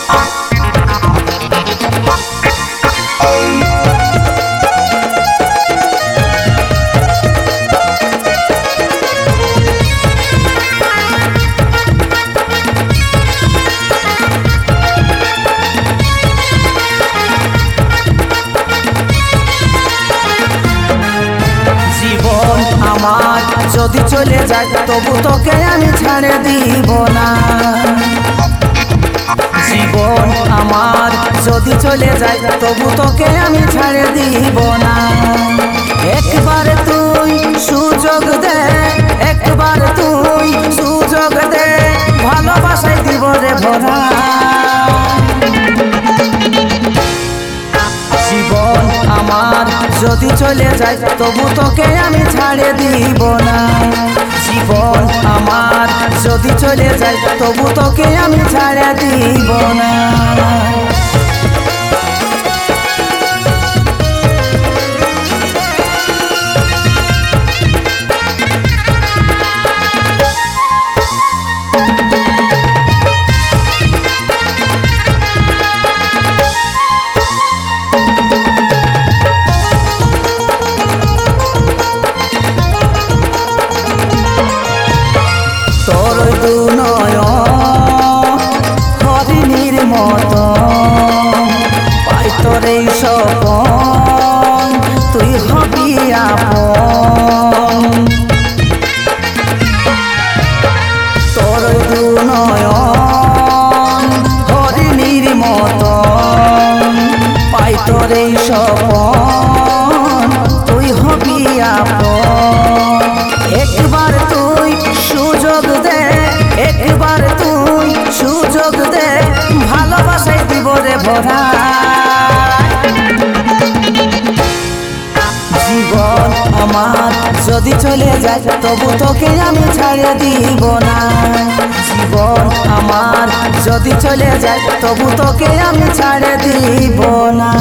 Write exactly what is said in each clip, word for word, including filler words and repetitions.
যদি চলে যায় তবু তোকে আমি ছাড়ে দিব না। জীবন আমার যদি চলে যায় তবু তোকে আমি ছাড়ে দিব না। একবার তুই সুযোগ দে, একবার তুই সুযোগ দে, ভালোবাসায় দিব রে ভরা। জীবন আমার যদি চলে যায় তবু তোকে আমি ছাড়ে দিব না। জীবন আমার যদি চলে যায় তবু তোকে আমি ছাড়ে দিব না। হরিণীর মতো পাই তোর এই সপন, তুই হবি আপন। তোর দু নয়ন হরিণীর মতো পাই তোর এই সপন, তুই হবি আপন। একবার তুই সুযোগ দে, একবার তুই সুযোগ দে, ভালোবাসায় দিব রে ভরা। জীবন আমার যদি চলে যায় তবু তোকে আমি ছাড়ে দিব না। জীবন আমার যদি চলে যায় তবু তোকে আমি ছাড়ে দিব না।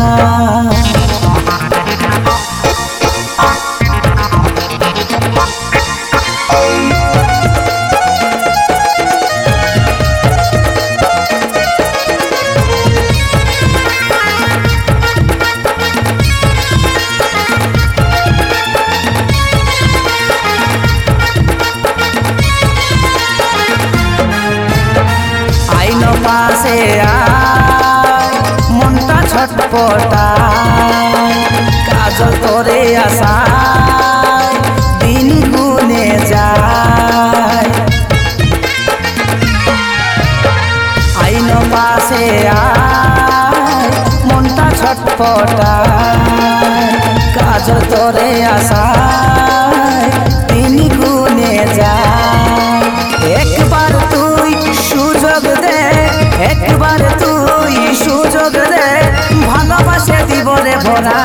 পাশে আয় মনটা ছটপটায়, কাজল তোরে আশায় দিন গুনে যায়। আইন পাশে আয় মনটা ছটপটায়, কাজল তোরে আশায় দিন গুনে যায়। একবার তুই সুযোগ দে, একবার তুই সুযোগ দে, ভালোবাসে দিব রে ভরা।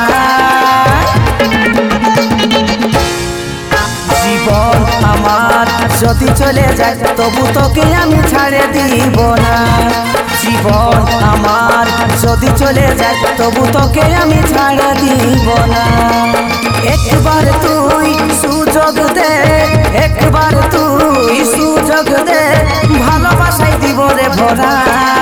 জীবন আমার যদি চলে যায় তবু তোকে আমি ছাড়ে দিব না। জীবন আমার যদি চলে যায় তবু তোকে আমি ছাড়ে দিব না। একবার তুই সুযোগ দে, একবার তুই সুযোগ দে, ভালোবাসায় দিব রে ভরা।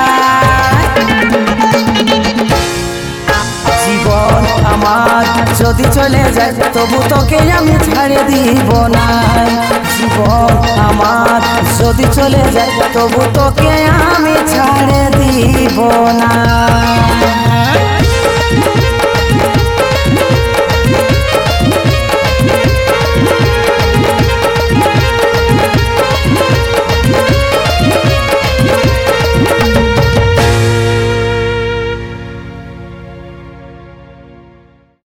জীবন আমার যদি চলে যায় তবু তোকে আমি ছাড়ে দিব না। জীবন আমার যদি চলে যায় তবু তোকে আমি ছাড়ে দিব না।